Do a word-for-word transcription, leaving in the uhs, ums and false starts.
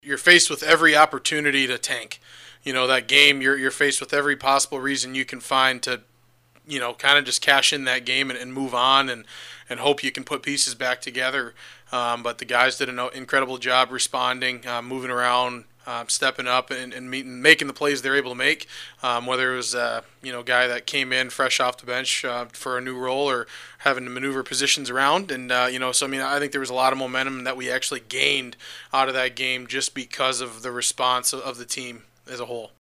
you're faced with every opportunity to tank. You know, that game, you're you're faced with every possible reason you can find to, you know, kind of just cash in that game and, and move on and, and hope you can put pieces back together. Um, but the guys did an incredible job responding, uh, moving around, um, stepping up, and, and meeting, making the plays they're able to make. Um, whether it was uh, you know, a guy that came in fresh off the bench uh, for a new role, or having to maneuver positions around, and uh, you know, so I mean, I think there was a lot of momentum that we actually gained out of that game just because of the response of, of the team as a whole.